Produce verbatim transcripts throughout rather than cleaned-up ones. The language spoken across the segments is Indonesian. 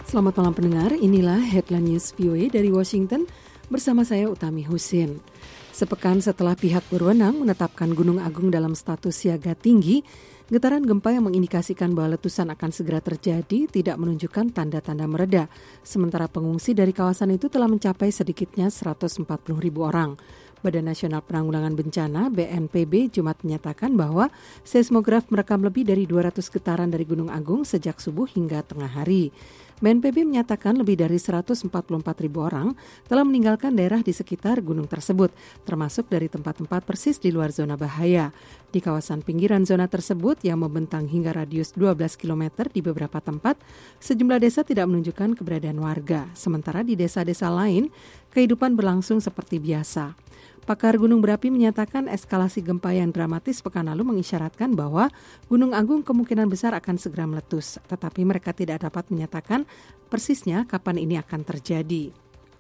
Selamat malam pendengar, inilah Headline News V O A dari Washington bersama saya Utami Husin. Sepekan setelah pihak berwenang menetapkan Gunung Agung dalam status siaga tinggi, getaran gempa yang mengindikasikan bahwa letusan akan segera terjadi tidak menunjukkan tanda-tanda mereda. Sementara pengungsi dari kawasan itu telah mencapai sedikitnya seratus empat puluh ribu orang. Badan Nasional Penanggulangan Bencana B N P B Jumat menyatakan bahwa seismograf merekam lebih dari dua ratus getaran dari Gunung Agung sejak subuh hingga tengah hari. B N P B menyatakan lebih dari seratus empat puluh empat ribu orang telah meninggalkan daerah di sekitar gunung tersebut, termasuk dari tempat-tempat persis di luar zona bahaya. Di kawasan pinggiran zona tersebut yang membentang hingga radius dua belas kilometer di beberapa tempat, sejumlah desa tidak menunjukkan keberadaan warga. Sementara di desa-desa lain, kehidupan berlangsung seperti biasa. Pakar gunung berapi menyatakan eskalasi gempa yang dramatis pekan lalu mengisyaratkan bahwa Gunung Agung kemungkinan besar akan segera meletus, tetapi mereka tidak dapat menyatakan persisnya kapan ini akan terjadi.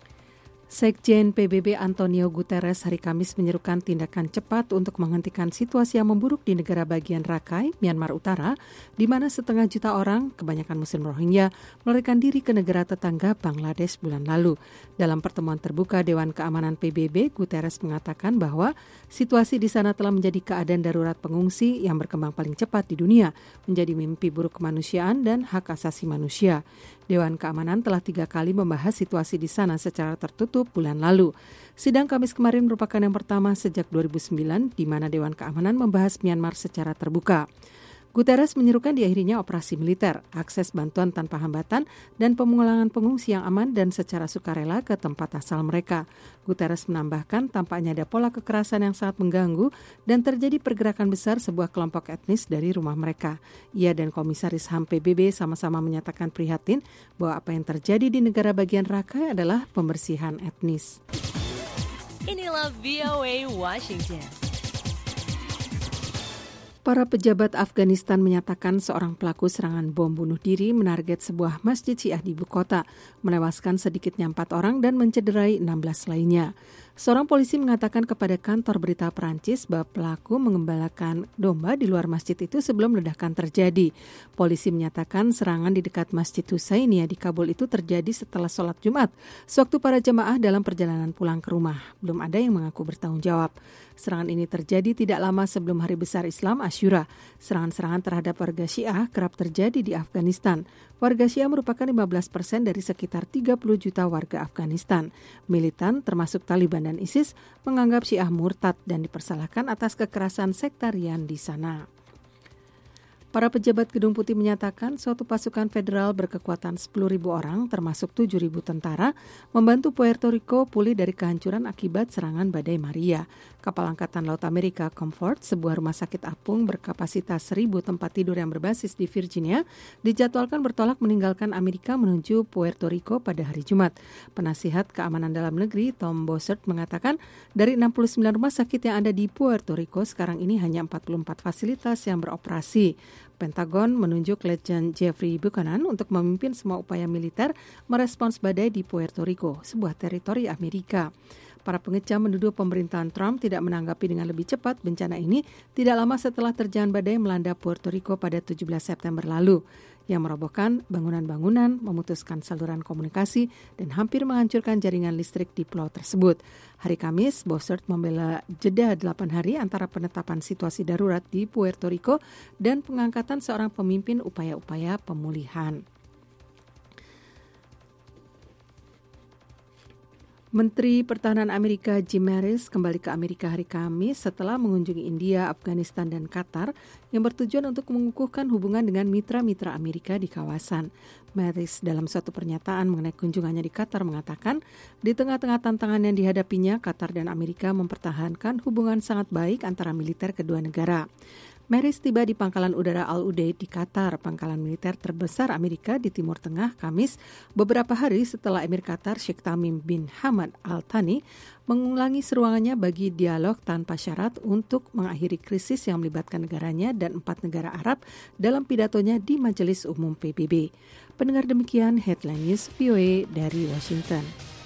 Sekjen P B B Antonio Guterres hari Kamis menyerukan tindakan cepat untuk menghentikan situasi yang memburuk di negara bagian Rakhine, Myanmar Utara, di mana setengah juta orang, kebanyakan Muslim Rohingya, melarikan diri ke negara tetangga Bangladesh bulan lalu. Dalam pertemuan terbuka Dewan Keamanan P B B, Guterres mengatakan bahwa situasi di sana telah menjadi keadaan darurat pengungsi yang berkembang paling cepat di dunia, menjadi mimpi buruk kemanusiaan dan hak asasi manusia. Dewan Keamanan telah tiga kali membahas situasi di sana secara tertutup bulan lalu. Sidang Kamis kemarin merupakan yang pertama sejak dua ribu sembilan di mana Dewan Keamanan membahas Myanmar secara terbuka. Guterres menyerukan diakhirinya operasi militer, akses bantuan tanpa hambatan, dan pemulangan pengungsi yang aman dan secara sukarela ke tempat asal mereka. Guterres menambahkan tampaknya ada pola kekerasan yang sangat mengganggu dan terjadi pergerakan besar sebuah kelompok etnis dari rumah mereka. Ia dan Komisaris H A M P B B sama-sama menyatakan prihatin bahwa apa yang terjadi di negara bagian Rakhine adalah pembersihan etnis. Inilah V O A Washington. Para pejabat Afghanistan menyatakan seorang pelaku serangan bom bunuh diri menarget sebuah masjid Syiah di ibu kota, menewaskan sedikitnya empat orang dan mencederai enam belas lainnya. Seorang polisi mengatakan kepada kantor berita Perancis bahwa pelaku mengembalakan domba di luar masjid itu sebelum ledakan terjadi. Polisi menyatakan serangan di dekat Masjid Husainiyah di Kabul itu terjadi setelah sholat Jumat, sewaktu para jemaah dalam perjalanan pulang ke rumah. Belum ada yang mengaku bertanggung jawab. Serangan ini terjadi tidak lama sebelum Hari Besar Islam Asyura. Serangan-serangan terhadap warga Syiah kerap terjadi di Afghanistan. Warga Syiah merupakan lima belas persen dari sekitar tiga puluh juta warga Afghanistan. Militan termasuk Taliban dan ISIS menganggap Syiah murtad dan dipersalahkan atas kekerasan sektarian di sana. Para pejabat Gedung Putih menyatakan suatu pasukan federal berkekuatan sepuluh ribu orang, termasuk tujuh ribu tentara, membantu Puerto Rico pulih dari kehancuran akibat serangan badai Maria. Kapal Angkatan Laut Amerika Comfort, sebuah rumah sakit apung berkapasitas seribu tempat tidur yang berbasis di Virginia, dijadwalkan bertolak meninggalkan Amerika menuju Puerto Rico pada hari Jumat. Penasihat Keamanan Dalam Negeri Tom Bossert mengatakan dari enam puluh sembilan rumah sakit yang ada di Puerto Rico, sekarang ini hanya empat puluh empat fasilitas yang beroperasi. Pentagon menunjuk Letjen Jeffrey Buchanan untuk memimpin semua upaya militer merespons badai di Puerto Rico, sebuah teritori Amerika. Para pengecam menuduh pemerintahan Trump tidak menanggapi dengan lebih cepat bencana ini tidak lama setelah terjangan badai melanda Puerto Rico pada tujuh belas September lalu, yang merobohkan bangunan-bangunan, memutuskan saluran komunikasi, dan hampir menghancurkan jaringan listrik di pulau tersebut. Hari Kamis, Bossert membela jeda delapan hari antara penetapan situasi darurat di Puerto Rico dan pengangkatan seorang pemimpin upaya-upaya pemulihan. Menteri Pertahanan Amerika Jim Mattis kembali ke Amerika hari Kamis setelah mengunjungi India, Afghanistan, dan Qatar yang bertujuan untuk mengukuhkan hubungan dengan mitra-mitra Amerika di kawasan. Mattis dalam suatu pernyataan mengenai kunjungannya di Qatar mengatakan, di tengah-tengah tantangan yang dihadapinya, Qatar dan Amerika mempertahankan hubungan sangat baik antara militer kedua negara. Mattis tiba di Pangkalan Udara Al-Udeid di Qatar, pangkalan militer terbesar Amerika di Timur Tengah, Kamis, beberapa hari setelah Emir Qatar Sheikh Tamim bin Hamad Al Thani mengulangi seruangannya bagi dialog tanpa syarat untuk mengakhiri krisis yang melibatkan negaranya dan empat negara Arab dalam pidatonya di Majelis Umum P B B. Pendengar, demikian Headline News V O A dari Washington.